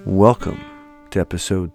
Welcome to episode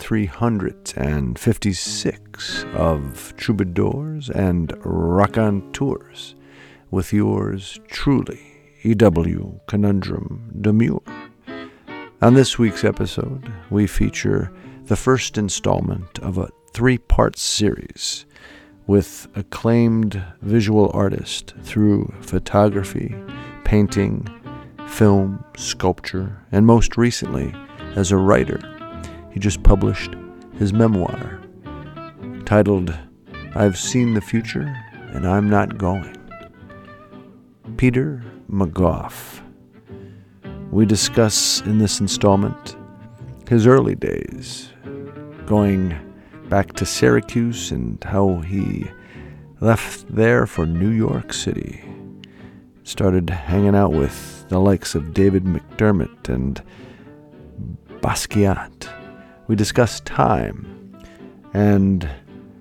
356 of Troubadours and Raconteurs with yours truly, E.W. Conundrum Demure. On this week's episode, we feature the first installment of a three-part series with acclaimed visual artist through photography, painting, film, sculpture, and most recently, as a writer. He just published his memoir titled, I've Seen the Future and I'm Not Going. Peter McGough. We discuss in this installment his early days, going back to Syracuse and how he left there for New York City. Started hanging out with the likes of David McDermott and Basquiat. We discuss time and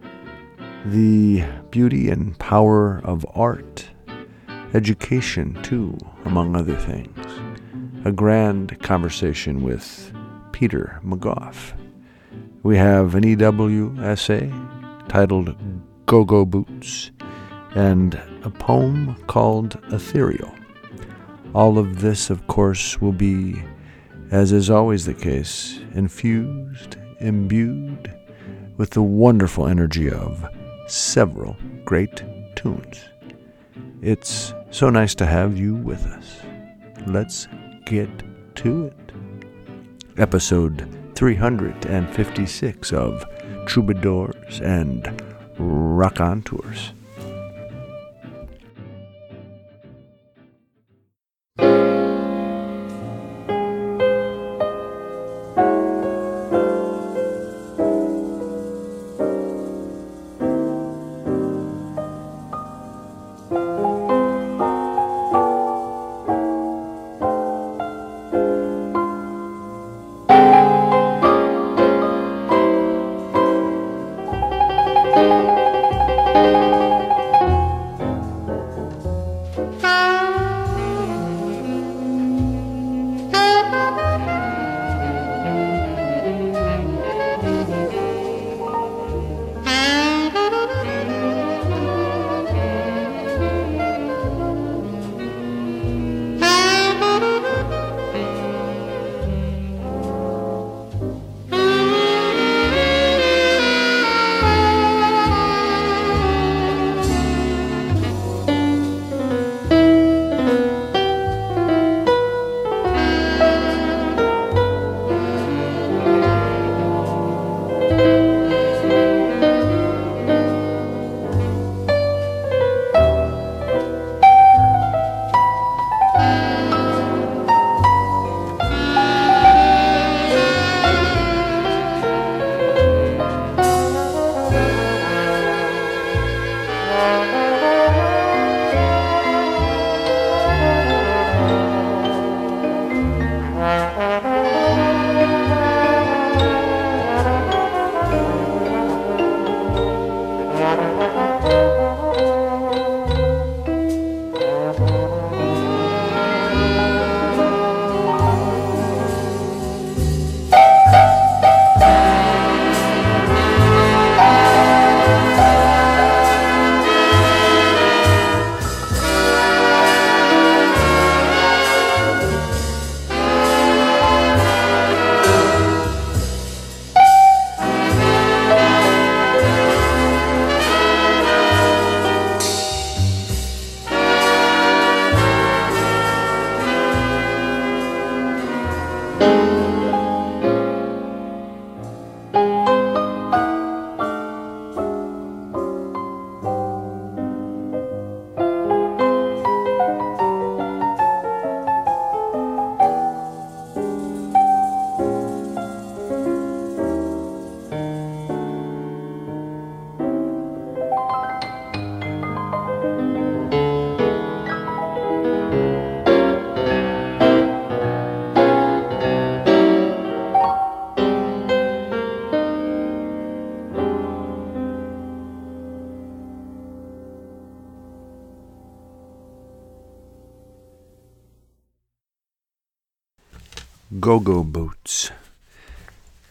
the beauty and power of art, education too, among other things. A grand conversation with Peter McGough. We have an EW essay titled Go-Go Boots and a poem called Ethereal. All of this, of course, will be, as is always the case, infused, imbued with the wonderful energy of several great tunes. It's so nice to have you with us. Let's get to it. Episode 356 of Troubadours and Raconteurs. Go-Go Boots.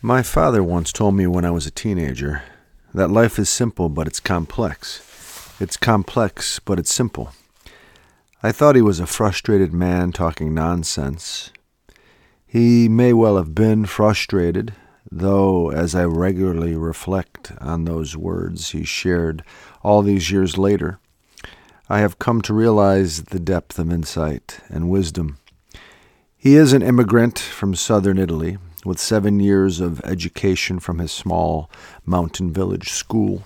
My father once told me when I was a teenager that life is simple, but it's complex. It's complex, but it's simple. I thought he was a frustrated man talking nonsense. He may well have been frustrated, though as I regularly reflect on those words he shared all these years later, I have come to realize the depth of insight and wisdom. He is an immigrant from southern Italy, with 7 years of education from his small mountain village school.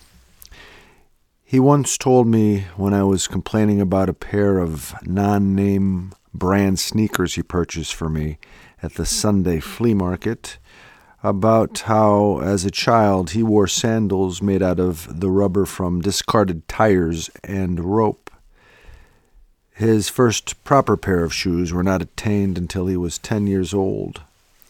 He once told me when I was complaining about a pair of non-name brand sneakers he purchased for me at the Sunday flea market, about how, as a child, he wore sandals made out of the rubber from discarded tires and rope. His first proper pair of shoes were not attained until he was 10 years old.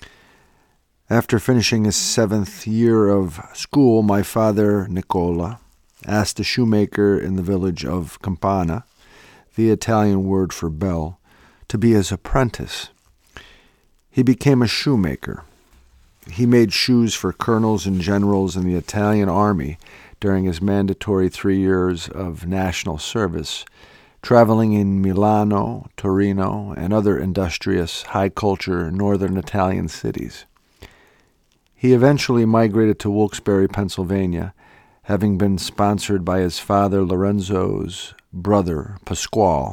After finishing his 7th year of school, my father, Nicola, asked a shoemaker in the village of Campana, the Italian word for bell, to be his apprentice. He became a shoemaker. He made shoes for colonels and generals in the Italian army during his mandatory 3 years of national service, traveling in Milano, Torino, and other industrious, high-culture northern Italian cities. He eventually migrated to Wilkes-Barre, Pennsylvania, having been sponsored by his father Lorenzo's brother, Pasquale.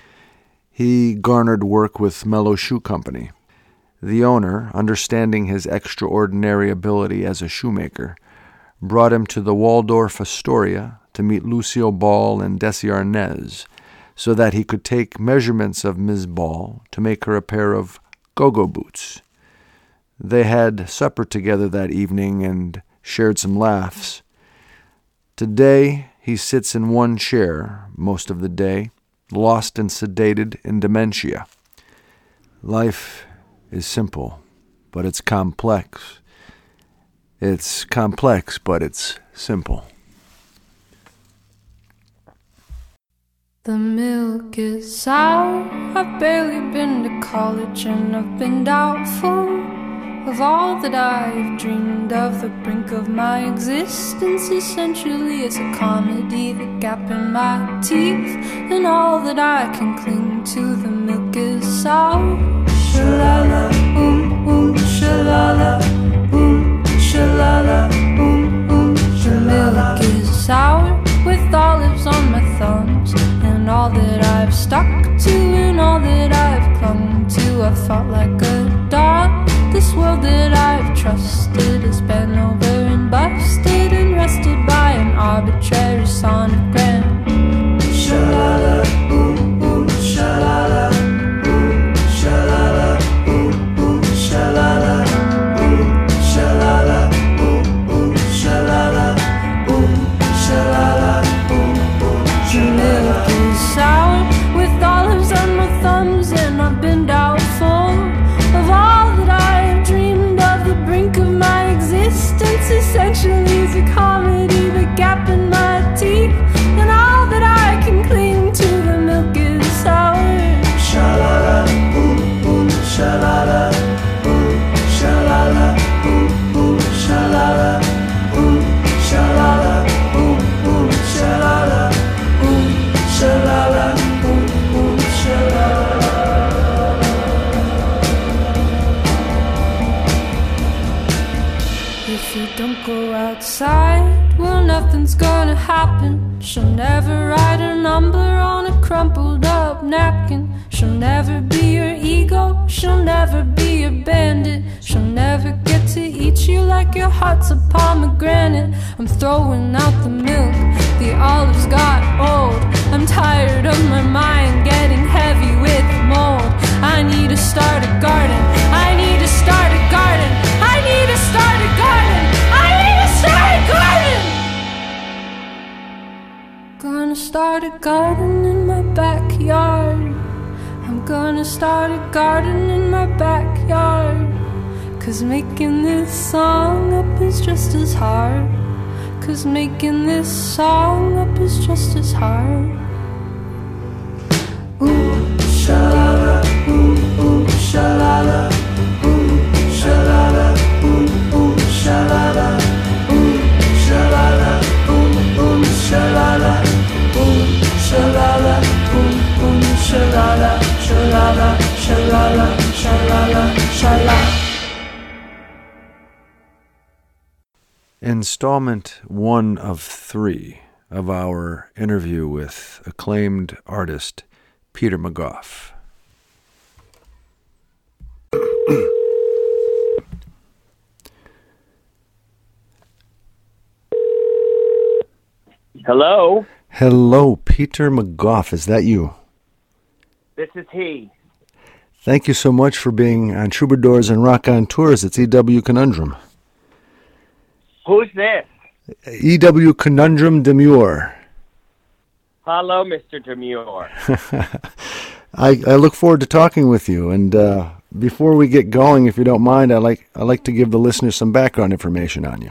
He garnered work with Mello Shoe Company. The owner, understanding his extraordinary ability as a shoemaker, brought him to the Waldorf Astoria to meet Lucille Ball and Desi Arnaz, so that he could take measurements of Ms. Ball to make her a pair of go-go boots. They had supper together that evening and shared some laughs. Today, he sits in one chair most of the day, lost and sedated in dementia. Life is simple, but it's complex. It's complex, but it's simple. The milk is sour. I've barely been to college and I've been doubtful of all that I've dreamed of. The brink of my existence essentially is a comedy, the gap in my teeth, and all that I can cling to. The milk is sour. Shalala, shalala, shalala, The milk is sour with olives on my thumbs, and all that I've stuck to and all that I've clung to. I fought like a dog. This world that I've trusted has been over and busted and rested by an arbitrary sonogram. Shalala, shalala, shalala, shalala, shalala, shalala, shalala. The milk is sour with olives on my thumbs, and I've been doubtful of all that I've dreamed of. The brink of my existence essentially is a comedy, the gap in my teeth, and all that I can cling to. The milk is sour. Shalala, shalala, shalala, shalala, shalala, shalala, shalala, shalala. If you don't go outside, well, nothing's gonna happen. She'll never write her number on a crumpled up napkin. She'll never be your ego, she'll never be your bandit. She'll never get to eat you like your heart's a pomegranate. I'm throwing out the milk, the olives got old. I'm tired of my mind getting heavy with mold. I need to start a garden, I need to start a garden, I need to start a garden, I need to start a garden. Gonna start a garden in my backyard. I'm gonna start a garden in my backyard. 'Cause making this song up is just as hard. 'Cause making this song up is just as hard. Shalala, shalala, shalala, Installment 1 of 3 of our interview with acclaimed artist Peter McGough. Hello? Hello, Peter McGough. Is that you? This is he. Thank you so much for being on Troubadours and Rock on Tours. It's E.W. Conundrum. Who's this? E.W. Conundrum Demure. Hello, Mr. Demure. I look forward to talking with you. And before we get going, if you don't mind, I like to give the listeners some background information on you.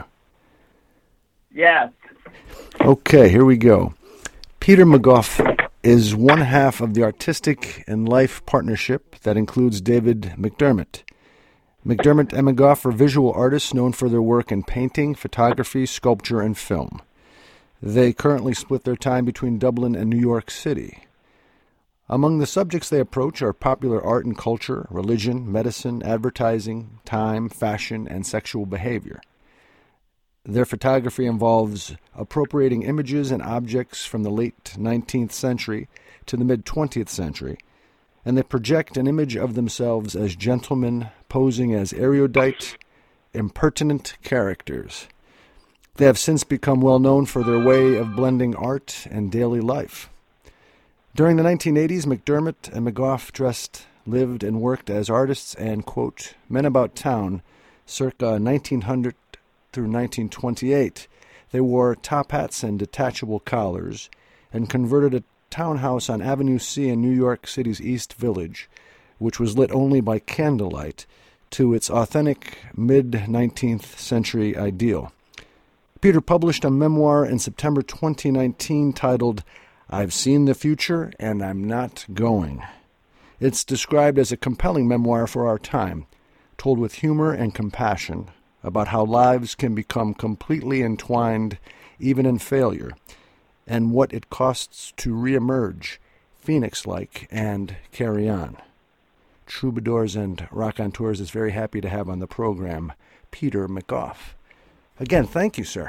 Yes. Okay, here we go. Peter McGough is one half of the artistic and life partnership that includes David McDermott. McDermott and McGough are visual artists known for their work in painting, photography, sculpture, and film. They currently split their time between Dublin and New York City. Among the subjects they approach are popular art and culture, religion, medicine, advertising, time, fashion, and sexual behavior. Their photography involves appropriating images and objects from the late 19th century to the mid-20th century, and they project an image of themselves as gentlemen posing as erudite, impertinent characters. They have since become well known for their way of blending art and daily life. During the 1980s, McDermott and McGough lived and worked as artists and, quote, men about town, circa 1900 through 1928. They wore top hats and detachable collars and converted a townhouse on Avenue C in New York City's East Village, which was lit only by candlelight, to its authentic mid-19th century ideal. Peter published a memoir in September 2019 titled, I've Seen the Future and I'm Not Going. It's described as a compelling memoir for our time, told with humor and compassion, about how lives can become completely entwined, even in failure, and what it costs to reemerge, phoenix-like, and carry on. Troubadours and Rock on Tours is very happy to have on the program Peter McGough. Again, thank you, sir.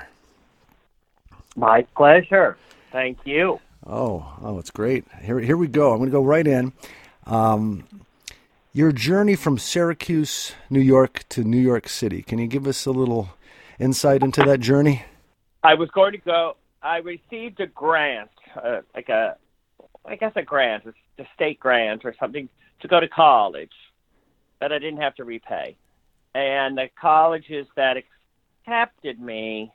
My pleasure. Thank you. Oh, it's great. Here we go. I'm going to go right in. Your journey from Syracuse, New York to New York City. Can you give us a little insight into that journey? I was going to go. I received a grant, a grant, a state grant or something, to go to college that I didn't have to repay. And the colleges that accepted me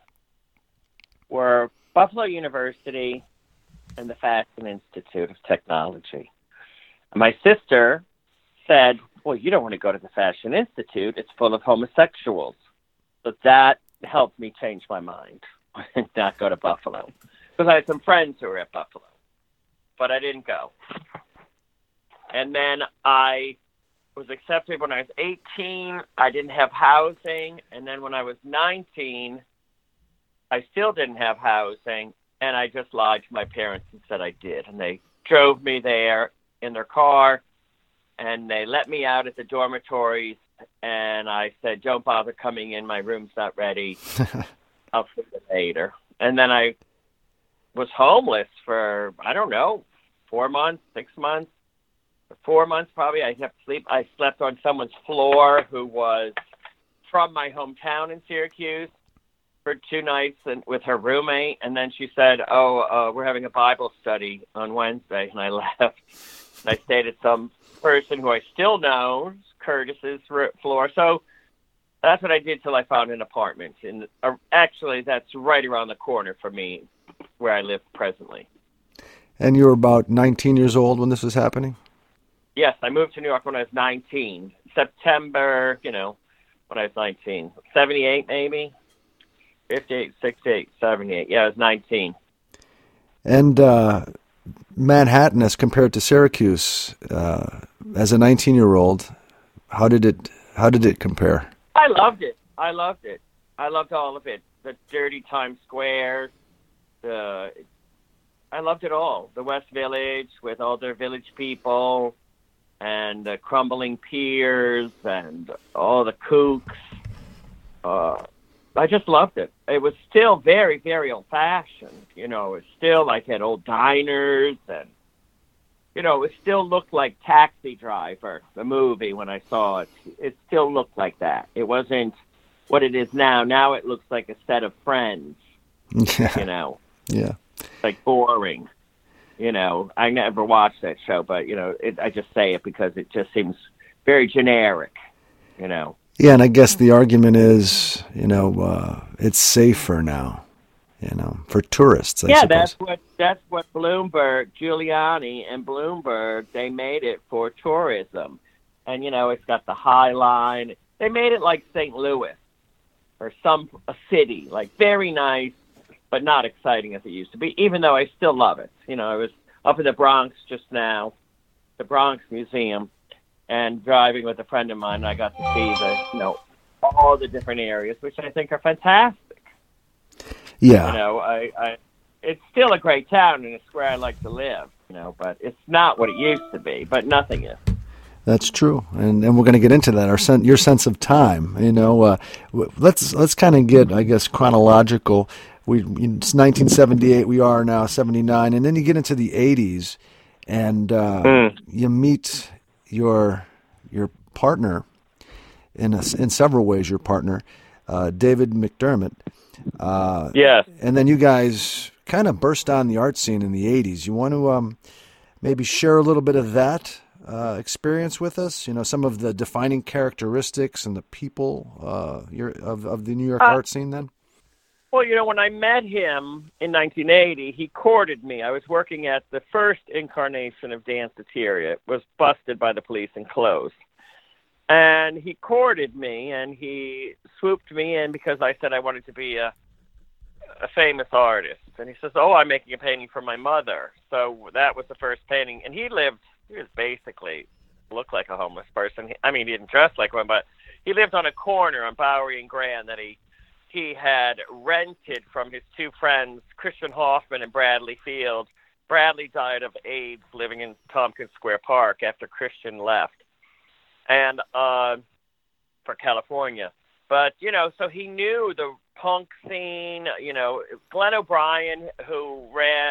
were Buffalo University and the Fashion Institute of Technology. And my sister said, well, you don't want to go to the Fashion Institute. It's full of homosexuals. So that helped me change my mind and not go to Buffalo. Because I had some friends who were at Buffalo. But I didn't go. And then I was accepted when I was 18. I didn't have housing. And then when I was 19, I still didn't have housing. And I just lied to my parents and said I did. And they drove me there in their car. And they let me out at the dormitories, and I said, don't bother coming in. My room's not ready. I'll see you later. And then I was homeless for, 4 months, 6 months. 4 months probably. I kept sleep. I slept on someone's floor who was from my hometown in Syracuse for 2 nights and with her roommate. And then she said, we're having a Bible study on Wednesday. And I left. And I stayed at some person who I still know, Curtis's floor. So that's what I did till I found an apartment. And actually, that's right around the corner from me, where I live presently. And you were about 19 years old when this was happening? Yes, I moved to New York when I was 19. September, when I was 19. 78, maybe? 58, 68, 78. Yeah, I was 19. And Manhattan, as compared to Syracuse, as a 19-year-old, how did it compare? I loved it. I loved all of it. The dirty Times Square. I loved it all. The West Village with all their village people, and the crumbling piers, and all the kooks. I just loved it. It was still very, very old-fashioned. You know, it still like had old diners, and you know, it still looked like Taxi Driver, the movie. When I saw it, it still looked like that. It wasn't what it is now. Now it looks like a set of friends. Yeah. You know, Yeah. like boring. You know, I never watched that show, but you know, I just say it because it just seems very generic. You know. Yeah, and I guess the argument is, you know, it's safer now, you know, for tourists, I suppose. that's what Bloomberg, Giuliani and Bloomberg, they made it for tourism. And, you know, it's got the High Line. They made it like St. Louis or a city, like very nice, but not exciting as it used to be, even though I still love it. You know, I was up in the Bronx just now, the Bronx Museum, and driving with a friend of mine, and I got to see all the different areas, which I think are fantastic. Yeah. You know, it's still a great town, and it's where I like to live, you know, but it's not what it used to be, but nothing is. That's true, and we're going to get into that. Your sense of time, you know. Let's kind of get, I guess, chronological. It's 1978. We are now 79, and then you get into the 80s, and you meet your partner in several ways. Your partner, David McDermott. Yes. And then you guys kind of burst on the art scene in the 80s. You want to maybe share a little bit of that experience with us? You know, some of the defining characteristics and the people of the New York art scene then? Well, you know, when I met him in 1980, he courted me. I was working at the first incarnation of Danceteria. It was busted by the police and closed. And he courted me, and he swooped me in because I said I wanted to be a famous artist. And he says, I'm making a painting for my mother. So that was the first painting. And he was basically, looked like a homeless person. He didn't dress like one, but he lived on a corner on Bowery and Grand that he had rented from his two friends, Christian Hoffman and Bradley Field. Bradley died of AIDS living in Tompkins Square Park after Christian left and for California. But, you know, so he knew the punk scene, you know, Glenn O'Brien, who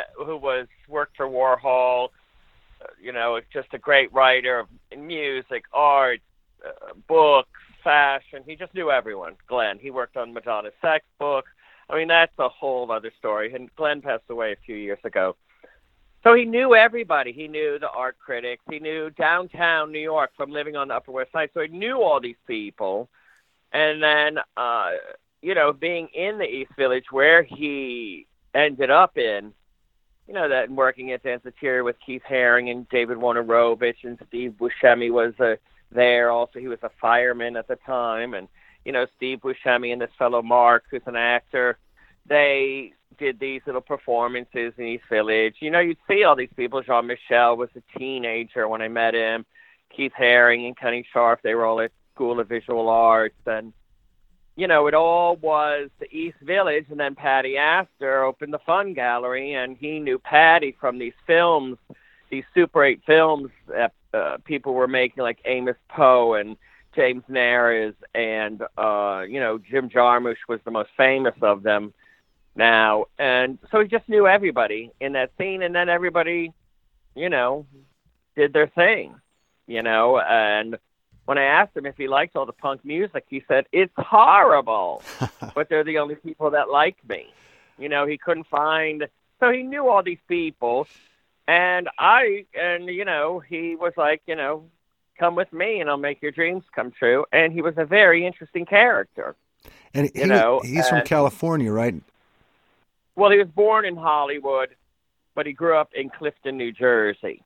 worked for Warhol, you know, just a great writer of music, art, books, fashion. He just knew everyone. Glenn, he worked on Madonna's sex book. I mean, that's a whole other story. And Glenn passed away a few years ago. So he knew everybody. He knew the art critics. He knew downtown New York from living on the Upper West Side. So he knew all these people. And then, you know, being in the East Village where he ended up in, you know, that working at Danceteria with Keith Haring and David Wojnarowicz, and Steve Buscemi was there also. He was a fireman at the time. And, you know, Steve Buscemi and this fellow Mark, who's an actor, they did these little performances in East Village. You know, you'd see all these people. Jean-Michel was a teenager when I met him. Keith Haring and Kenny Scharf, they were all at School of Visual Arts. And, you know, it all was the East Village. And then Patty Astor opened the Fun Gallery, and he knew Patty from these films, these Super 8 films that people were making, like Amos Poe and James Nares, and, you know, Jim Jarmusch was the most famous of them now. And so he just knew everybody in that scene, and then everybody, you know, did their thing, you know. And when I asked him if he liked all the punk music, he said, it's horrible, but they're the only people that like me. You know, he couldn't find, so he knew all these people. And you know, he was like, you know, come with me and I'll make your dreams come true. And he was a very interesting character. And he's from California, right? Well, he was born in Hollywood, but he grew up in Clifton, New Jersey.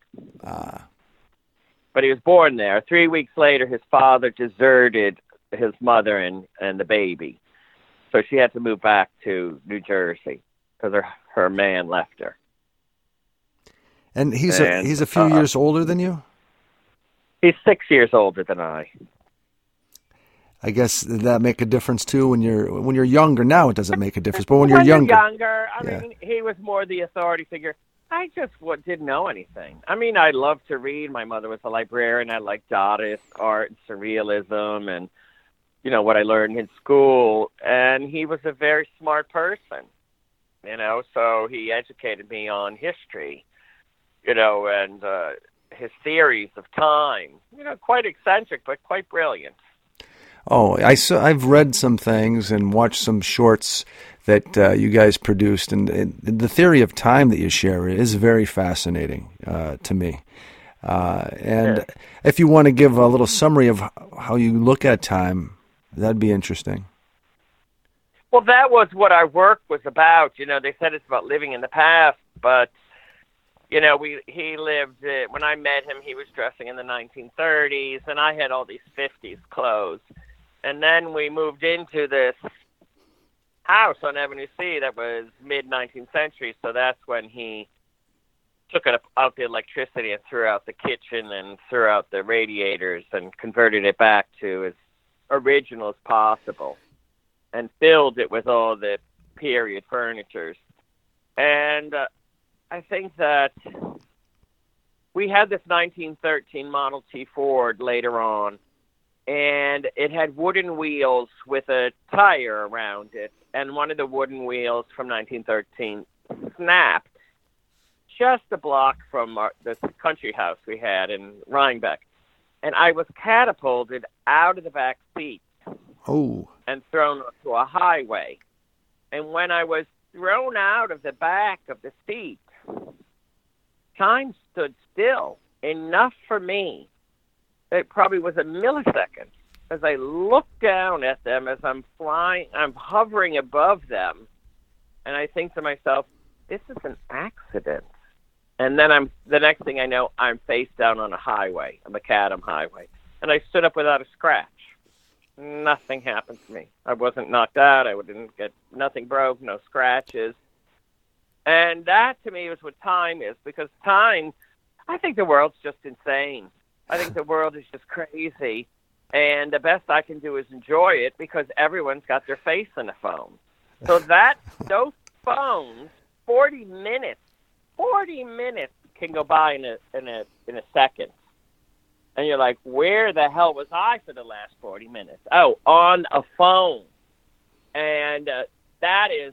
But he was born there. 3 weeks later, his father deserted his mother and the baby. So she had to move back to New Jersey because her man left her. And he's a few years older than you? He's 6 years older than I. I guess that make a difference too when you're younger. Now it doesn't make a difference, but when you're younger. I mean, he was more the authority figure. I just didn't know anything. I mean, I loved to read. My mother was a librarian. I liked Dadaist art and surrealism, and what I learned in school. And he was a very smart person, so he educated me on history, and his theories of time, quite eccentric, but quite brilliant. Oh, I've read some things and watched some shorts that you guys produced, and the theory of time that you share is very fascinating to me. And if you want to give a little summary of how you look at time, that'd be interesting. Well, that was what our work was about. They said it's about living in the past, but he lived, when I met him, he was dressing in the 1930s, and I had all these 50s clothes. And then we moved into this house on Avenue C that was mid-19th century, so that's when he took out the electricity and threw out the kitchen and threw out the radiators and converted it back to as original as possible and filled it with all the period furnitures. And I think that we had this 1913 Model T Ford later on, and it had wooden wheels with a tire around it, and one of the wooden wheels from 1913 snapped just a block from this country house we had in Rhinebeck. And I was catapulted out of the back seat and thrown onto a highway. And when I was thrown out of the back of the seat, time stood still enough for me. It probably was a millisecond as I looked down at them as I'm flying, I'm hovering above them, and I think to myself, this is an accident. And then the next thing I know, I'm face down on a highway, a macadam highway, and I stood up without a scratch. Nothing happened to me. I wasn't knocked out. I didn't get, nothing broke, no scratches. And that to me is what time is, because time, I think the world's just insane. I think the world is just crazy, and the best I can do is enjoy it because everyone's got their face in a phone. So those phones, 40 minutes can go by in a second, and you're like, where the hell was I for the last 40 minutes? Oh, on a phone, and that's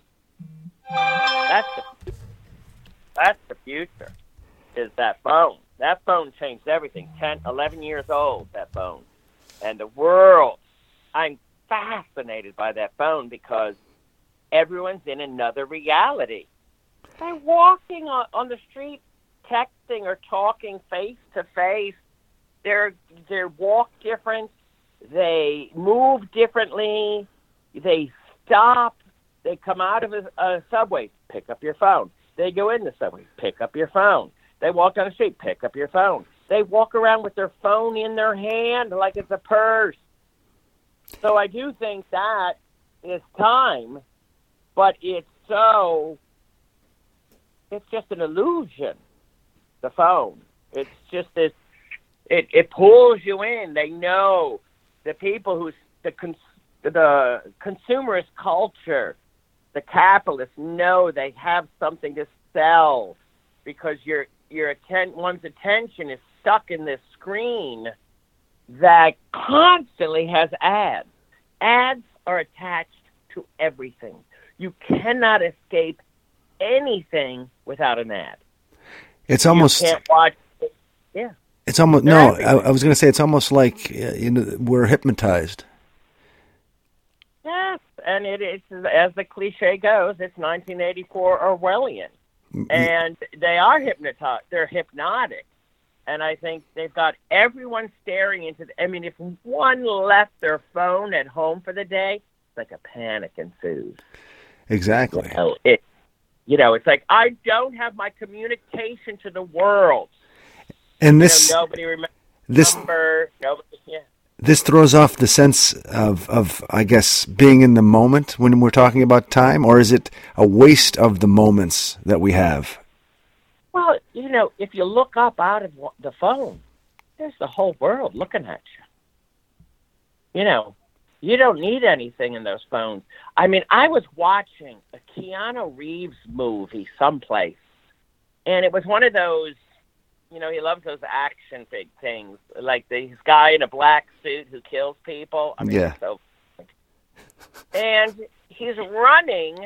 the future. Is that phone? That phone changed everything. 10, 11 years old, that phone. And the world, I'm fascinated by that phone because everyone's in another reality. They're walking on the street, texting or talking face to face. They walk different. They move differently. They stop. They come out of a subway, pick up your phone. They go in the subway, pick up your phone. They walk down the street, pick up your phone. They walk around with their phone in their hand like it's a purse. So I do think that is time, but it's just an illusion, the phone. It's just this, it pulls you in. They know the people the consumerist culture, the capitalists know they have something to sell because one's attention is stuck in this screen that constantly has ads. Ads are attached to everything. You cannot escape anything without an ad. It's almost... You can't watch it. Yeah. It's almost... No, I was going to say it's almost like we're hypnotized. Yes, and it's, as the cliche goes, it's 1984 Orwellian. And they are hypnotized. They're hypnotic. And I think they've got everyone staring into if one left their phone at home for the day, it's like a panic ensues. Exactly. It's like, I don't have my communication to the world. And nobody remembers the number. This throws off the sense of, I guess, being in the moment when we're talking about time, or is it a waste of the moments that we have? Well, if you look up out of the phone, there's the whole world looking at you. You don't need anything in those phones. I mean, I was watching a Keanu Reeves movie someplace, and it was one of those, he loves those action big things, like this guy in a black suit who kills people. I mean, yeah. So And he's running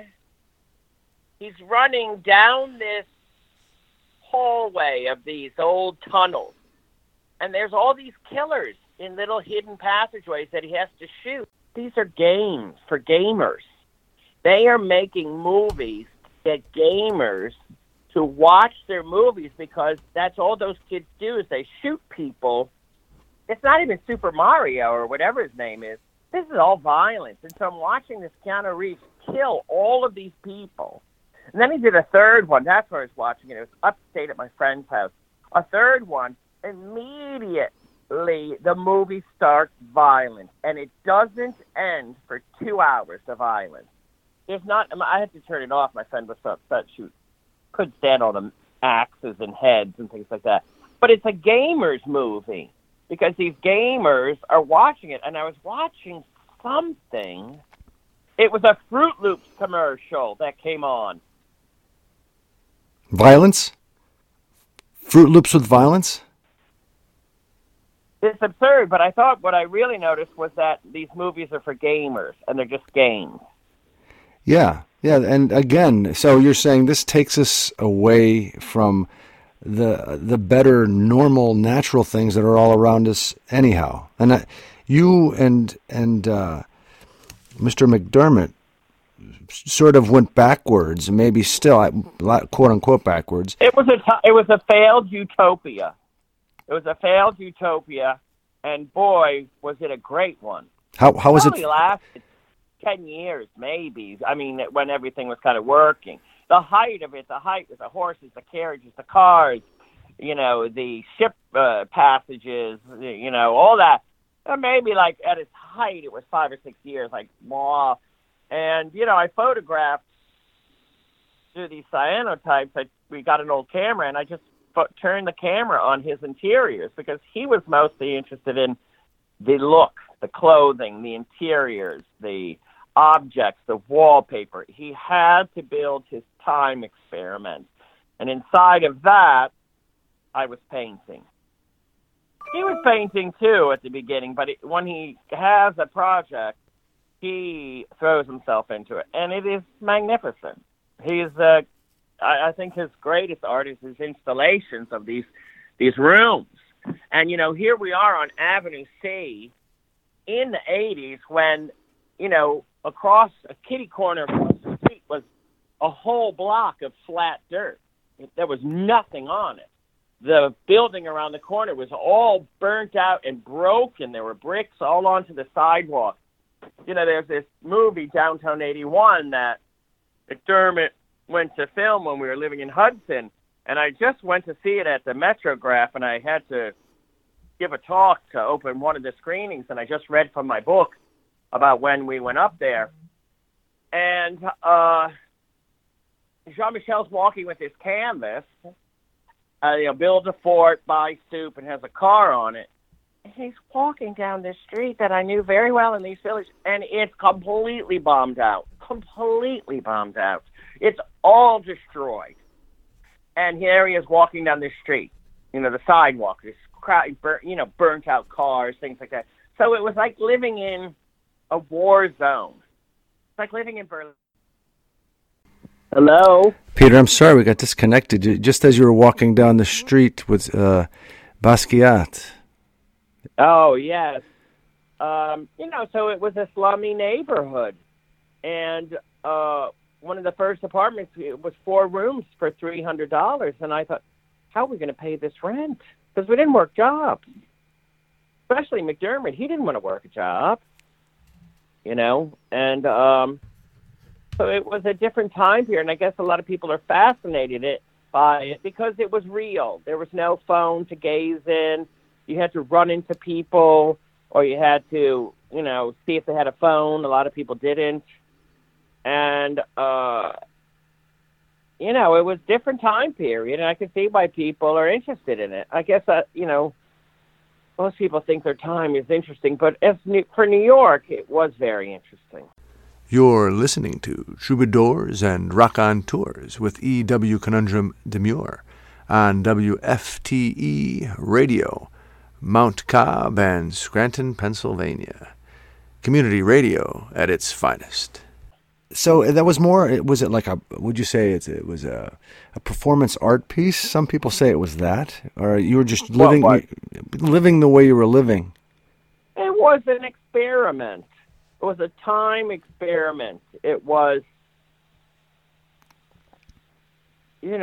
down this hallway of these old tunnels. And there's all these killers in little hidden passageways that he has to shoot. These are games for gamers. They are making movies to get gamers to watch their movies because that's all those kids do is they shoot people. It's not even Super Mario or whatever his name is. This is all violence. And so I'm watching this Keanu Reeves kill all of these people. And then he did a third one. That's where I was watching it. It was upstate at my friend's house. A third one. Immediately, the movie starts violent. And it doesn't end for 2 hours of violence. If not, I had to turn it off. My friend was so upset. She couldn't stand all the axes and heads and things like that. But it's a gamer's movie because these gamers are watching it. And I was watching something. It was a Fruit Loops commercial that came on. Violence? Fruit Loops with violence? It's absurd, but I thought what I really noticed was that these movies are for gamers, and they're just games. Yeah, and again, so you're saying this takes us away from the better, normal, natural things that are all around us anyhow. And you and Mr. McDermott sort of went backwards, maybe still, quote unquote, backwards. It was a failed utopia. It was a failed utopia, and boy, was it a great one. How was it? It lasted 10 years, maybe. I mean, when everything was kind of working. The height was the horses, the carriages, the cars, the ship passages, all that. Maybe like at its height, it was 5 or 6 years, like, wow. And, I photographed through these cyanotypes. We got an old camera, and I just turned the camera on his interiors because he was mostly interested in the look, the clothing, the interiors, the objects, the wallpaper. He had to build his time experiment. And inside of that, I was painting. He was painting, too, at the beginning, but when he has a project, he throws himself into it, and it is magnificent. He's, I think his greatest art is his installations of these rooms. And, here we are on Avenue C in the 80s when, across a kitty corner across the street was a whole block of flat dirt. There was nothing on it. The building around the corner was all burnt out and broken. There were bricks all onto the sidewalk. There's this movie, Downtown 81, that McDermott went to film when we were living in Hudson, and I just went to see it at the Metrograph, and I had to give a talk to open one of the screenings, and I just read from my book about when we went up there. And Jean-Michel's walking with his canvas, build a fort, buy soup, and has a car on it. He's walking down this street that I knew very well in these villages, and it's completely bombed out. Completely bombed out. It's all destroyed. And here he is walking down this street, the sidewalk, this crowd, burnt out cars, things like that. So it was like living in a war zone. It's like living in Berlin. Hello? Peter, I'm sorry we got disconnected just as you were walking down the street with Basquiat. Oh, yes. So it was a slummy neighborhood. And one of the first apartments, it was 4 rooms for $300. And I thought, how are we going to pay this rent? Because we didn't work jobs. Especially McDermott. He didn't want to work a job. And so it was a different time period. And I guess a lot of people are fascinated by it because it was real. There was no phone to gaze in. You had to run into people, or you had to, see if they had a phone. A lot of people didn't. And, it was a different time period, and I could see why people are interested in it. I guess, most people think their time is interesting, but for New York, it was very interesting. You're listening to Troubadours and Raconteurs with E.W. Conundrum Demure on WFTE Radio, Mount Cobb and Scranton, Pennsylvania. community radio at its finest. So that was more. Was it like a? Would you say it was a performance art piece? Some people say it was that, or you were just living the way you were living. It was an experiment. It was a time experiment. It was, it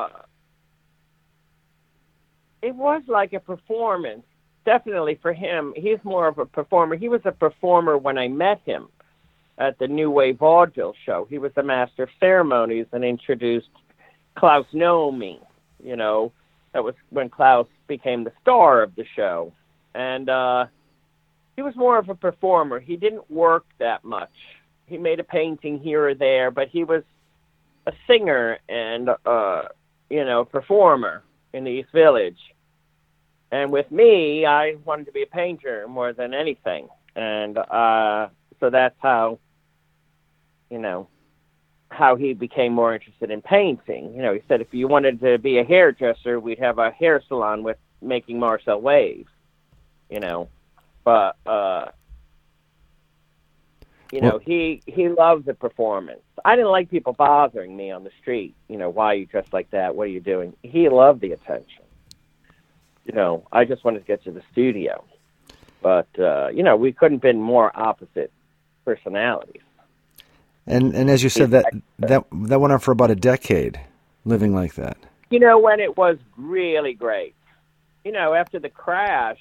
was like a performance. Definitely for him, he's more of a performer. He was a performer when I met him at the New Wave Vaudeville show. He was the master of ceremonies and introduced Klaus Nomi. That was when Klaus became the star of the show. And he was more of a performer. He didn't work that much. He made a painting here or there, but he was a singer and, performer in the East Village. And with me, I wanted to be a painter more than anything. And so that's how, how he became more interested in painting. He said if you wanted to be a hairdresser, we'd have a hair salon with making Marcel waves, But, he loved the performance. I didn't like people bothering me on the street. Why are you dressed like that? What are you doing? He loved the attention. I just wanted to get to the studio. But, we couldn't have been more opposite personalities. And as you said, that went on for about a decade, living like that. When it was really great. After the crash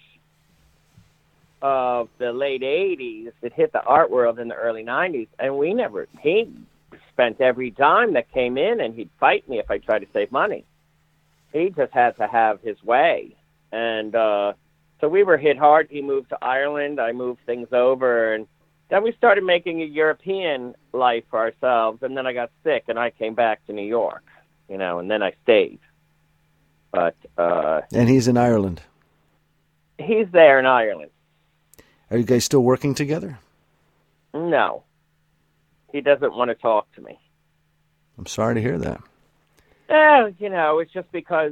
of the late 80s, it hit the art world in the early 90s, and he spent every dime that came in, and he'd fight me if I tried to save money. He just had to have his way. And so we were hit hard. He moved to Ireland. I moved things over, and then we started making a European life for ourselves, and then I got sick, and I came back to New York, and then I stayed. But and he's in Ireland. He's there in Ireland. Are you guys still working together? No. He doesn't want to talk to me. I'm sorry to hear that. It's just because,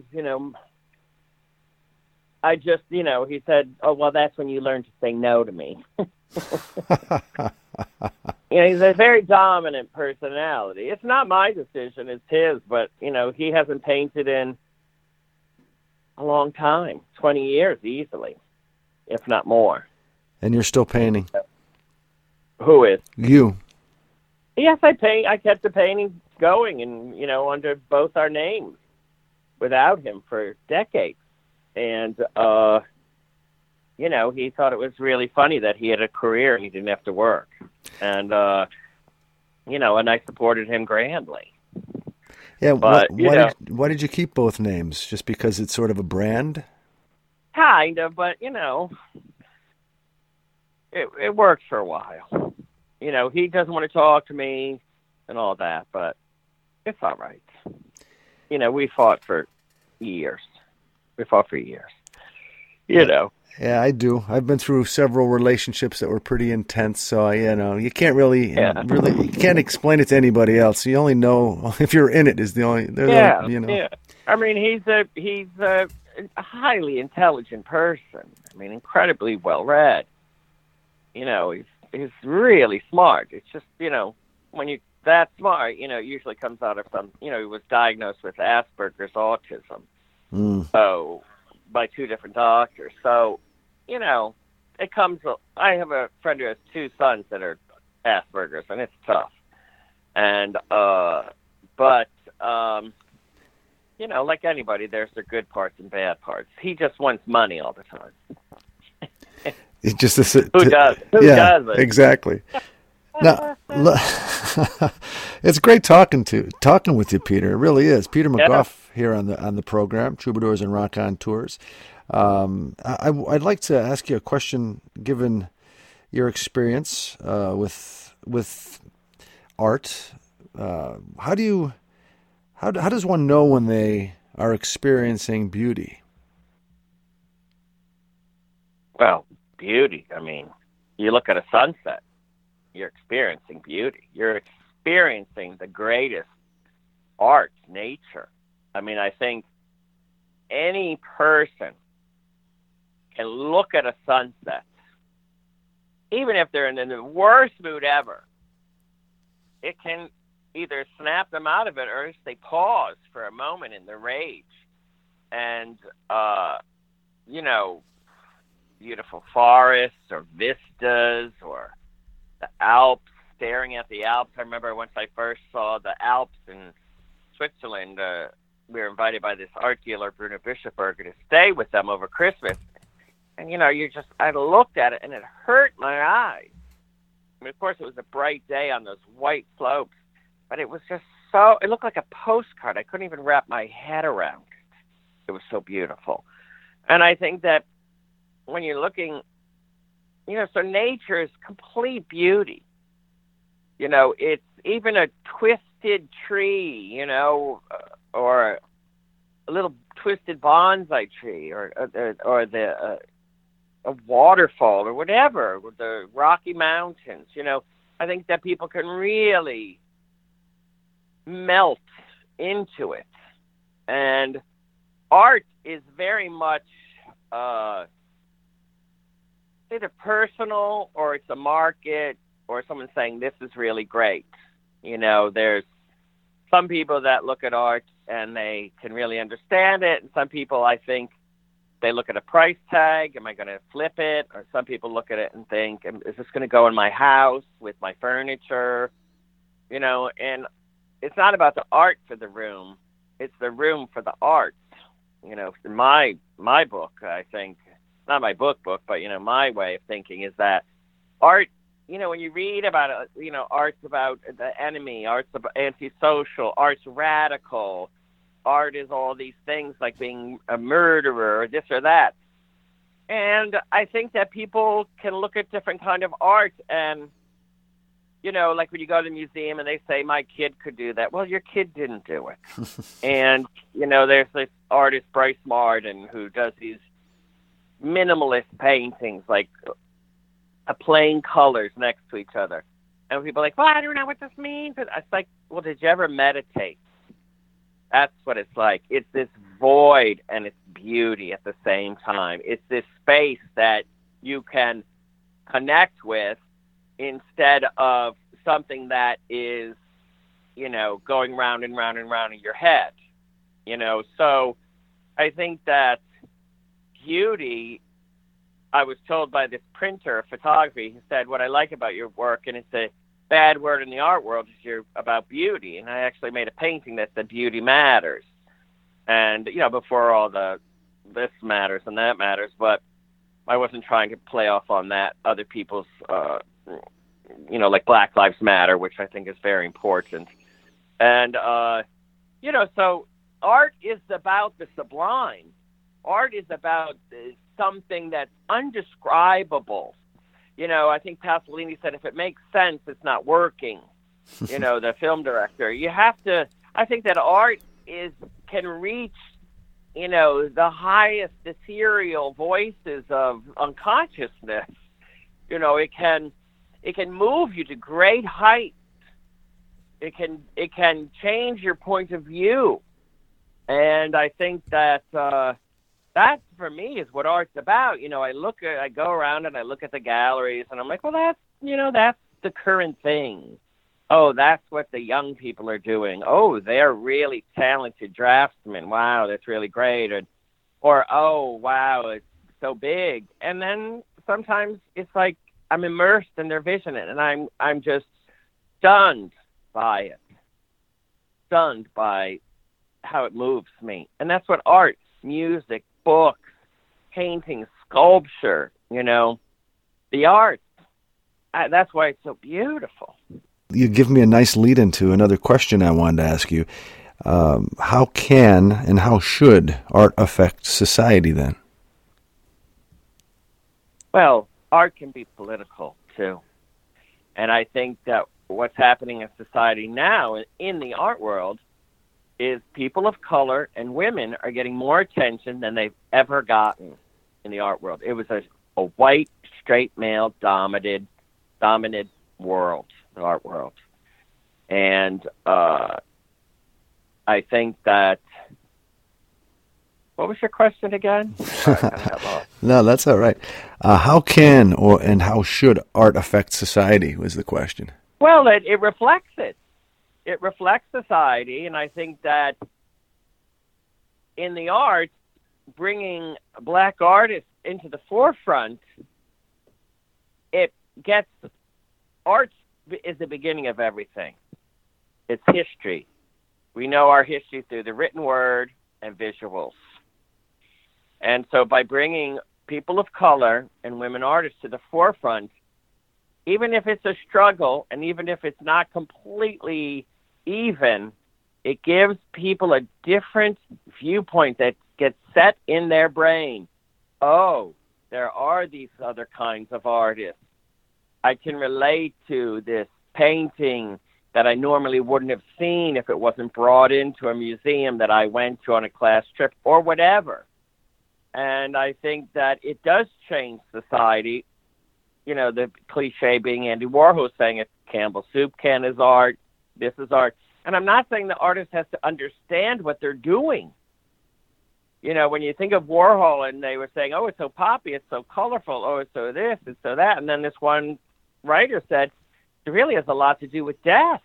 I just, he said, oh, well, that's when you learn to say no to me. He's a very dominant personality. It's not my decision, it's his, but, he hasn't painted in a long time, 20 years easily, if not more. And you're still painting? Who is? You. Yes, I paint. I kept the painting going and, under both our names without him for decades. And, he thought it was really funny that he had a career and he didn't have to work. And, and I supported him grandly. Yeah, but, why did you keep both names? Just because it's sort of a brand? Kind of, but, it worked for a while. He doesn't want to talk to me and all that, but it's all right. We fought for years. Yeah, I do. I've been through several relationships that were pretty intense, so you can't really you can't explain it to anybody else. You only know if you're in it is the only. Yeah. I mean, he's a highly intelligent person. I mean, incredibly well read. He's really smart. It's just when you that smart, it usually comes out of some. He was diagnosed with Asperger's autism. So by two different doctors. So, it comes. I have a friend who has two sons that are Asperger's, and it's tough. And like anybody, there's their good parts and bad parts. He just wants money all the time. It's just who does? Who doesn't? Exactly. Now, it's great talking with you, Peter. It really is. Peter McGough here on the program, Troubadours and Raconteurs. I'd like to ask you a question, given your experience with art. How does one know when they are experiencing beauty? Well, beauty. I mean, you look at a sunset. You're experiencing beauty. You're experiencing the greatest art, nature. I mean, I think any person can look at a sunset even if they're in the worst mood ever, it can either snap them out of it or just they pause for a moment in their rage. And, you know, beautiful forests or vistas or the Alps, staring at the Alps. I remember once I first saw the Alps in Switzerland, we were invited by this art dealer, Bruno Bischofberger, to stay with them over Christmas. And, you know, I looked at it and it hurt my eyes. I mean, of course, it was a bright day on those white slopes, but it was just it looked like a postcard. I couldn't even wrap my head around it. It was so beautiful. And I think that when you're looking, you know, so nature is complete beauty. You know, it's even a twisted tree, you know, or a little twisted bonsai tree, or a waterfall, or whatever, with the Rocky Mountains. You know, I think that people can really melt into it, and art is very much either personal, or it's a market, or someone saying this is really great. You know, there's some people that look at art and they can really understand it, and some people, I think, they look at a price tag, am I going to flip it? Or some people look at it and think, is this going to go in my house with my furniture? You know, and it's not about the art for the room, it's the room for the art. You know, in my book, I think, not my book, but, you know, my way of thinking is that art, you know, when you read about it, you know, art's about the enemy, art's about antisocial, art's radical, art is all these things like being a murderer or this or that. And I think that people can look at different kind of art and, you know, like when you go to the museum and they say, my kid could do that. Well, your kid didn't do it. And, you know, there's this artist, Bryce Marden, who does these minimalist paintings, like plain colors next to each other. And people are like, well, I don't know what this means. It's like, well, did you ever meditate? That's what it's like. It's this void and it's beauty at the same time. It's this space that you can connect with instead of something that is, you know, going round and round and round in your head. You know, so I think that beauty, I was told by this printer of photography, he said, what I like about your work, and it's a bad word in the art world, is you're about beauty. And I actually made a painting that said beauty matters. And, you know, before all the this matters and that matters, but I wasn't trying to play off on that, other people's, you know, like Black Lives Matter, which I think is very important. And, you know, so art is about the sublime. Art is about something that's undescribable. You know, I think Pasolini said, if it makes sense, it's not working. You know, the film director. You have to, I think that art can reach, you know, the highest ethereal voices of unconsciousness. You know, it can move you to great heights. It can change your point of view. And I think that that, for me, is what art's about. You know, I go around and I look at the galleries and I'm like, well, that's the current thing. Oh, that's what the young people are doing. Oh, they're really talented draftsmen. Wow, that's really great. Or oh, wow, it's so big. And then sometimes it's like I'm immersed in their vision, and I'm just stunned by it. Stunned by how it moves me. And that's what art, music, books, painting, sculpture, you know, the arts. That's why it's so beautiful. You give me a nice lead into another question I wanted to ask you. How can and how should art affect society then? Well, art can be political too. And I think that what's happening in society now in the art world is people of color and women are getting more attention than they've ever gotten in the art world. It was a white, straight male dominated world, the art world. And I think that What was your question again? Sorry, I kinda got lost. No, that's all right. How can and how should art affect society was the question. Well, it reflects it. It reflects society, and I think that in the arts, bringing black artists into the forefront, it gets art is the beginning of everything. It's history. We know our history through the written word and visuals. And so by bringing people of color and women artists to the forefront, even if it's a struggle and even if it's not completely even, it gives people a different viewpoint that gets set in their brain. Oh, there are these other kinds of artists. I can relate to this painting that I normally wouldn't have seen if it wasn't brought into a museum that I went to on a class trip or whatever. And I think that it does change society. You know, the cliche being Andy Warhol saying a Campbell soup can is art, this is art. And I'm not saying the artist has to understand what they're doing. You know, when you think of Warhol and they were saying, oh, it's so poppy, it's so colorful, oh, it's so this, it's so that. And then this one writer said, it really has a lot to do with death.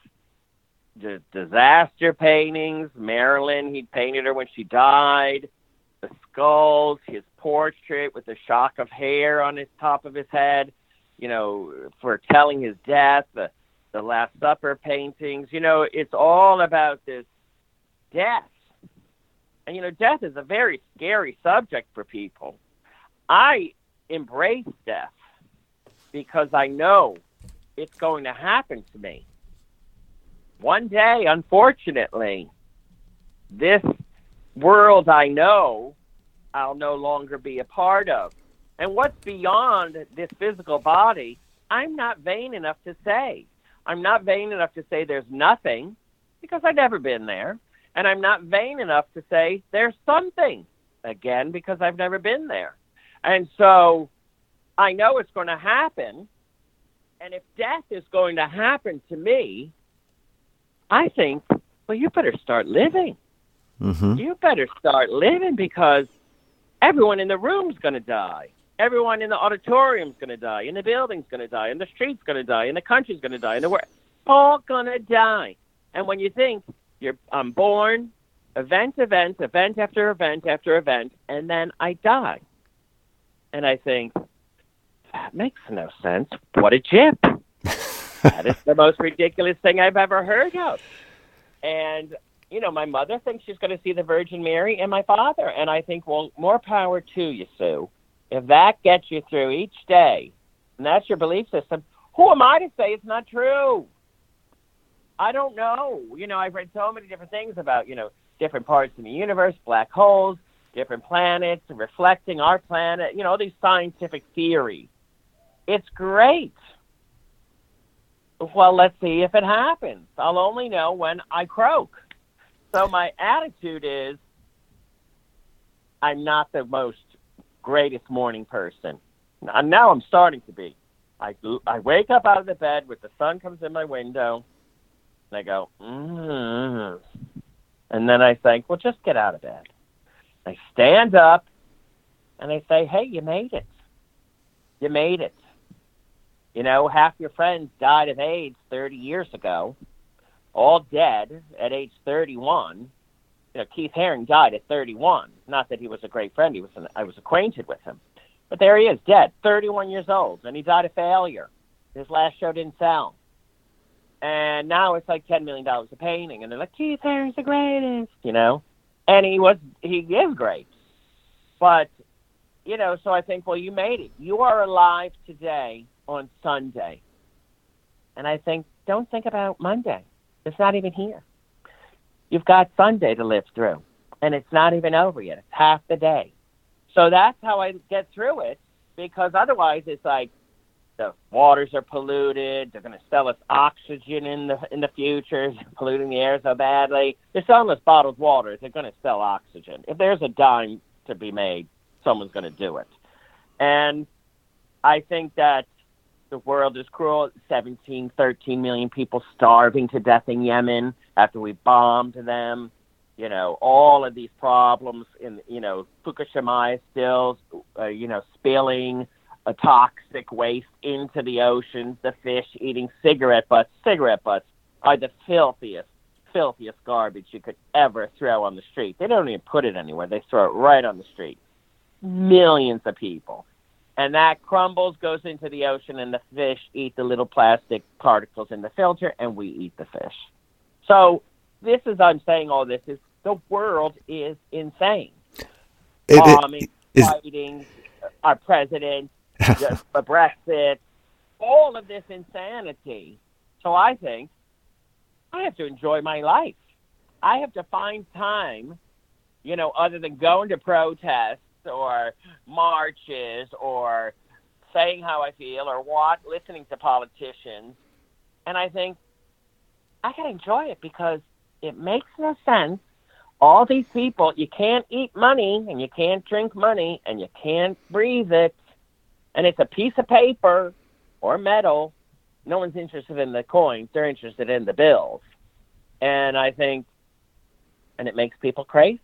Disaster paintings, Marilyn, he painted her when she died. The skulls, his portrait with the shock of hair on his top of his head, you know, for telling his death, the Last Supper paintings. You know, it's all about this death. And, you know, death is a very scary subject for people. I embrace death because I know it's going to happen to me. One day, unfortunately, this world I know I'll no longer be a part of. And what's beyond this physical body, I'm not vain enough to say. I'm not vain enough to say there's nothing because I've never been there. And I'm not vain enough to say there's something, again, because I've never been there. And so I know it's going to happen. And if death is going to happen to me, I think, well, you better start living. Mm-hmm. You better start living because everyone in the room's going to die. Everyone in the auditorium's going to die. In the building's going to die. In the street's going to die. In the country's going to die. In the world, all going to die. And when you think I'm born, event after event after event, and then I die. And I think, that makes no sense. What a jip. That is the most ridiculous thing I've ever heard of. And, you know, my mother thinks she's going to see the Virgin Mary and my father. And I think, well, more power to you, Sue. If that gets you through each day, and that's your belief system, who am I to say it's not true? I don't know. You know, I've read so many different things about, you know, different parts of the universe, black holes, different planets, reflecting our planet, you know, all these scientific theories. It's great. Well, let's see if it happens. I'll only know when I croak. So my attitude is I'm not the most greatest morning person. Now I'm starting to be. I wake up out of the bed with the sun comes in my window, and I go, and then I think, well, just get out of bed. I stand up, and I say, hey, you made it. You made it. You know, half your friends died of AIDS 30 years ago, all dead at age 31. You know, Keith Haring died at 31. Not that he was a great friend. I was acquainted with him. But there he is, dead, 31 years old, and he died of failure. His last show didn't sell. And now it's like $10 million a painting, and they're like, Keith Haring's the greatest, you know. And he is great. But, you know, so I think, well, you made it. You are alive today on Sunday. And I think, don't think about Monday. It's not even here. You've got Sunday to live through, and it's not even over yet. It's half the day. So that's how I get through it, because otherwise it's like the waters are polluted. They're going to sell us oxygen in the future, polluting the air so badly. They're selling us bottled water. They're going to sell oxygen. If there's a dime to be made, someone's going to do it. And I think that the world is cruel. 13 million people starving to death in Yemen after we bombed them. all of these problems in, Fukushima stills, spilling a toxic waste into the oceans, the fish eating cigarette butts. Cigarette butts are the filthiest garbage you could ever throw on the street. They don't even put it anywhere. They throw it right on the street. Millions of people. And that crumbles, goes into the ocean, and the fish eat the little plastic particles in the filter, and we eat the fish. So I'm saying all this is the world is insane. Bombing, fighting, our president, Brexit, all of this insanity. So I think I have to enjoy my life. I have to find time, other than going to protests or marches or saying how I feel or listening to politicians. And I think I can enjoy it because it makes no sense. All these people, you can't eat money and you can't drink money and you can't breathe it. And it's a piece of paper or metal. No one's interested in the coins. They're interested in the bills. And I think, and it makes people crazy.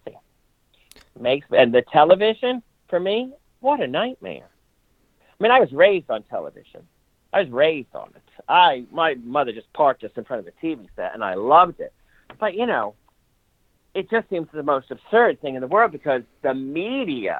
And the television, for me, what a nightmare. I mean, I was raised on television. I was raised on it. My mother just parked us in front of a TV set, and I loved it. But, it just seems the most absurd thing in the world because the media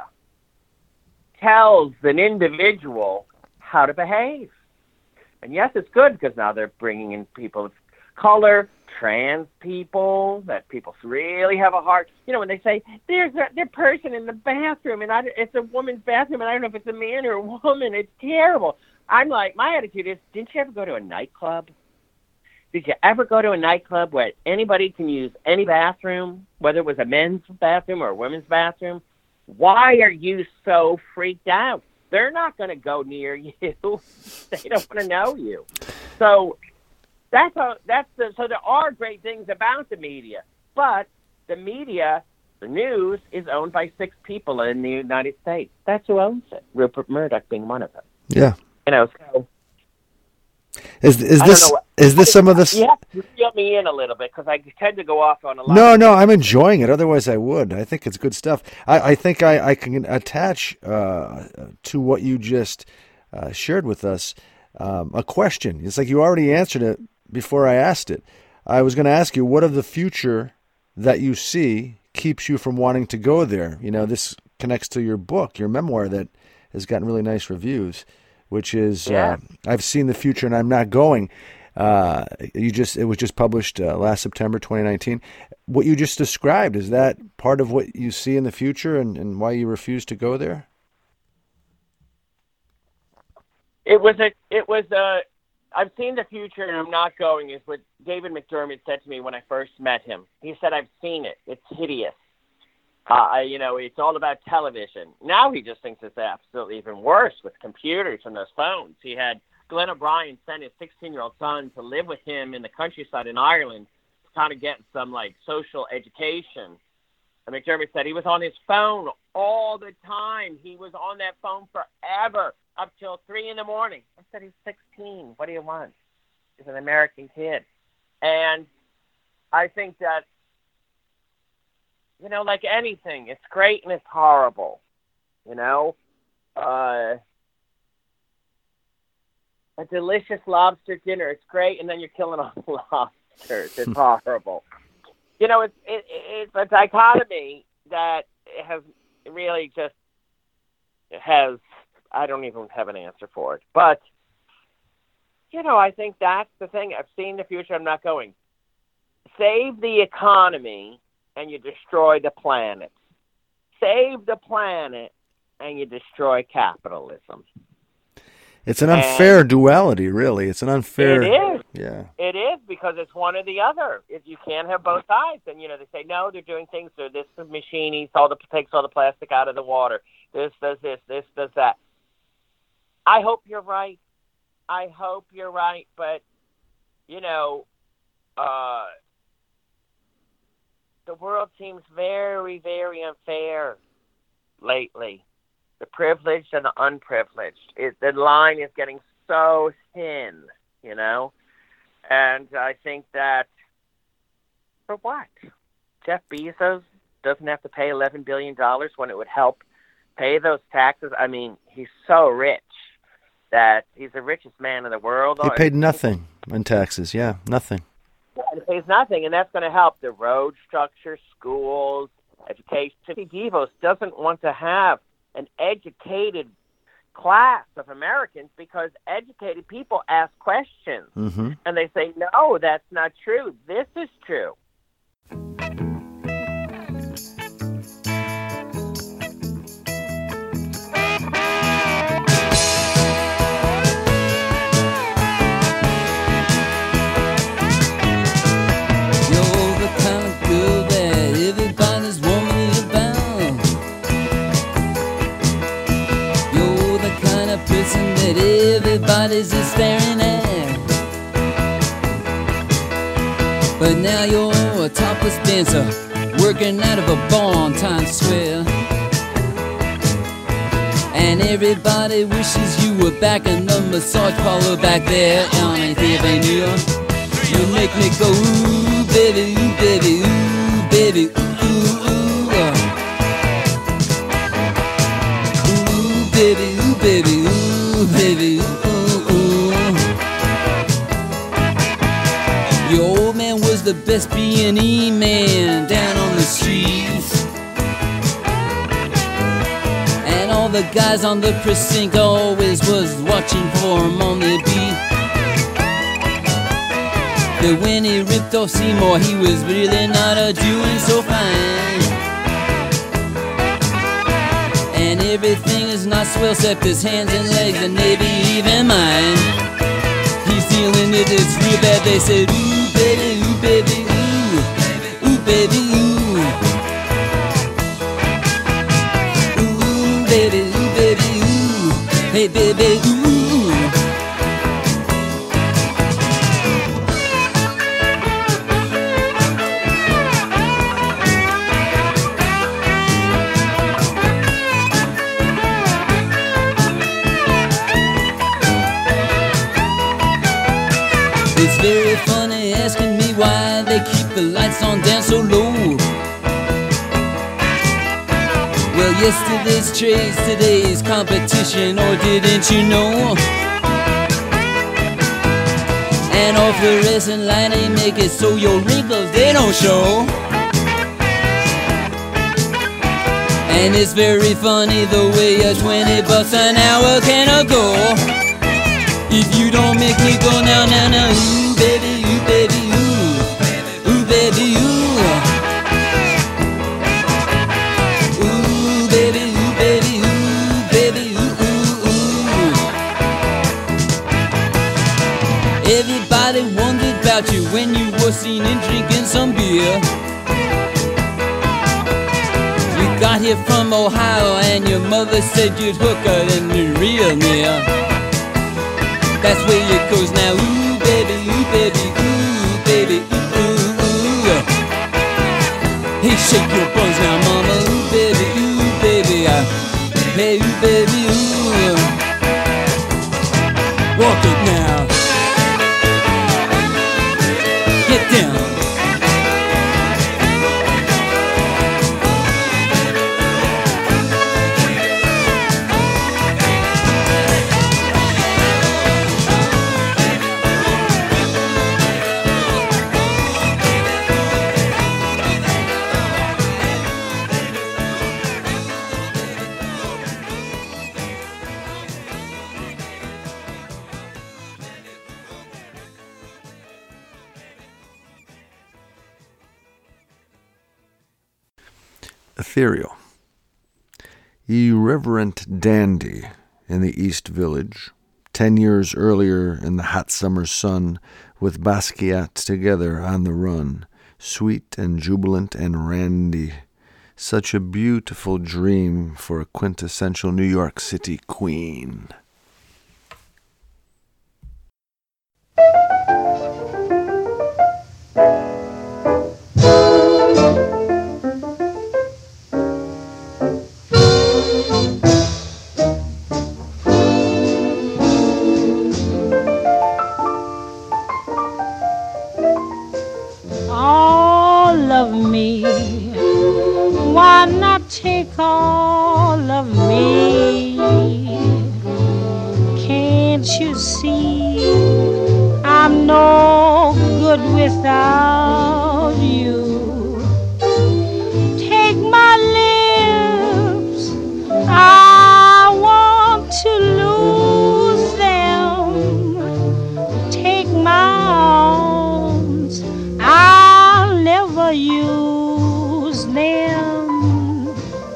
tells an individual how to behave. And yes, it's good because now they're bringing in people of color, trans people, that people really have a heart. When they say, there's a person in the bathroom, and it's a woman's bathroom, and I don't know if it's a man or a woman. It's terrible. I'm like, my attitude is, didn't you ever go to a nightclub? Did you ever go to a nightclub where anybody can use any bathroom, whether it was a men's bathroom or a women's bathroom? Why are you so freaked out? They're not going to go near you. They don't want to know you. So so there are great things about the media, but the media, the news, is owned by 6 people in the United States. That's who owns it. Rupert Murdoch being one of them. Yeah. So is this some of this? You have to reel me in a little bit because I tend to go off on a lot. No, I'm enjoying it. Otherwise, I would. I think it's good stuff. I think I can attach to what you just shared with us a question. It's like you already answered it before I asked it. I was going to ask you, what of the future that you see keeps you from wanting to go there? This connects to your book, your memoir that has gotten really nice reviews, which is I've seen the future and I'm not going. It was just published last September 2019. What you just described, is that part of what you see in the future and why you refuse to go there? I've seen the future and I'm not going is what David McDermott said to me when I first met him. He said, I've seen it. It's hideous. It's all about television. Now he just thinks it's absolutely even worse with computers and those phones. He had Glenn O'Brien send his 16-year-old son to live with him in the countryside in Ireland to kind of get some, social education. And McDermott said he was on his phone all the time. He was on that phone forever, up till 3 in the morning. I said, he's 16. What do you want? He's an American kid. And I think that, like anything, it's great and it's horrible. A delicious lobster dinner, it's great, and then you're killing all the lobsters. It's horrible. It's a dichotomy that has really just I don't even have an answer for it. But, I think that's the thing. I've seen the future. I'm not going. Save the economy and you destroy the planet. Save the planet and you destroy capitalism. It's an unfair duality, really. It's an unfair... It is. Yeah. It is, because it's one or the other. If you can't have both sides. And, they say, no, they're doing things. So this machine takes all the plastic out of the water. This does this does that. I hope you're right. But, the world seems very, very unfair lately. The privileged and the unprivileged. The line is getting so thin, And I think that, for what? Jeff Bezos doesn't have to pay $11 billion when it would help pay those taxes? I mean, he's so rich that he's the richest man in the world. He paid nothing in taxes. Yeah, nothing. Yeah, he pays nothing, and that's going to help the road structure, schools, education. DeVos doesn't want to have an educated class of Americans because educated people ask questions, and they say, no, that's not true. This is true. Everybody's just staring at. But now you're a topless dancer working out of a bar on Times Square, and everybody wishes you were back in the massage parlor back there on 8th Avenue. You make me go ooh baby, ooh baby, ooh baby, ooh ooh ooh baby, ooh baby, ooh baby, ooh. Your old man was the best B&E man down on the streets, and all the guys on the precinct always was watching for him on the beat. But when he ripped off Seymour, he was really not doing so fine, and everything is not swell except his hands and legs and maybe even mine. He's feeling it, it's real bad. They said, ooh baby, ooh baby, ooh, ooh baby, ooh, ooh baby, ooh, hey baby, ooh. It's very funny asking me why they keep the lights on down so low. Well, yesterday's trades, today's competition, or didn't you know? And all fluorescent lighting make it so your wrinkles, they don't show. And it's very funny the way a $20 an hour can go. If you don't make me go now, now, now, ooh, baby, ooh, baby, ooh, ooh, baby, ooh, ooh, baby, ooh, baby, ooh, baby, ooh, ooh, ooh. Everybody wondered about you when you were seen in drinking some beer. You got here from Ohio and your mother said you'd hook her in the real near. That's where it goes now, ooh baby, ooh baby, ooh baby, ooh ooh ooh. Hey, shake your buns now, mama, ooh baby, hey, ooh baby, ooh. Walk it now, get down. Ethereal. Irreverent dandy in the East Village, 10 years earlier in the hot summer sun, with Basquiat together on the run, sweet and jubilant and randy. Such a beautiful dream for a quintessential New York City queen. of me? Why not take all of me? Can't you see I'm no good without you? Take my lips, I want to lose them. Take my arms, I'll never use them.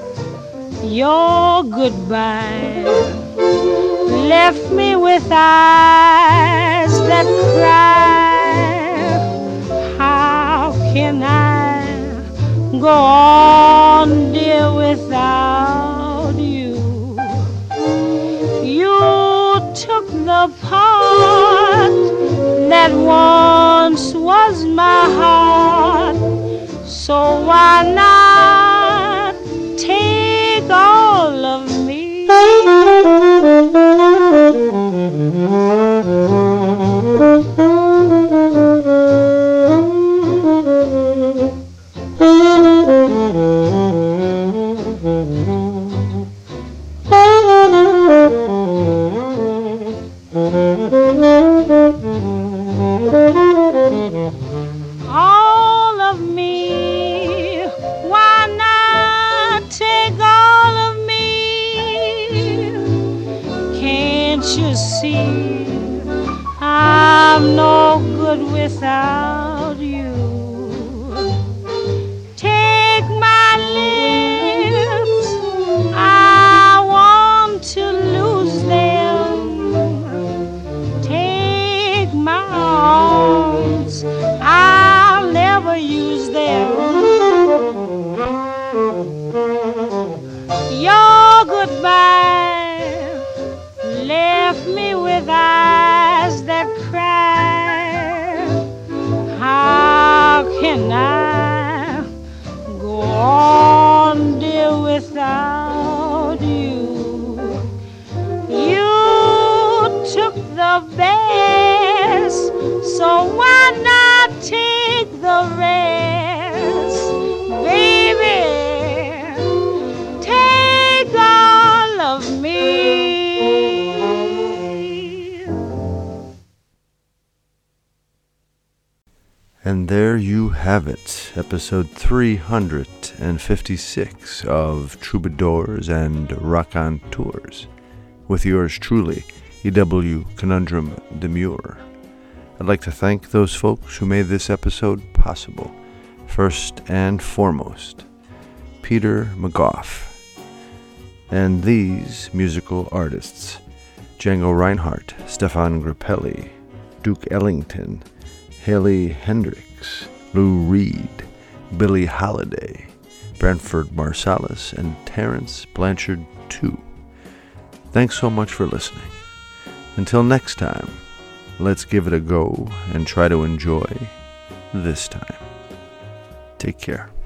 Your goodbye left me with eyes that cry. How can I go on, dear, without you? You took the part that once was my heart, so why not take all of me? All of me, why not take all of me? Can't you see I'm no good without you? Take my lips, I want to lose them. Take my arms, I'll never use them. Your goodbye left me with eyes that cry. How can I go on, dear, without you? You took the best, so why not take the rest? Baby, take all of me. And there you have it, episode 356 of Troubadours and Raconteurs, with yours truly, E.W. Conundrum Demure. I'd like to thank those folks who made this episode possible. First and foremost, Peter McGough. And these musical artists, Django Reinhardt, Stefan Grappelli, Duke Ellington, Haley Hendricks, Lou Reed, Billie Holiday, Branford Marsalis, and Terence Blanchard too. Thanks so much for listening. Until next time, let's give it a go and try to enjoy this time. Take care.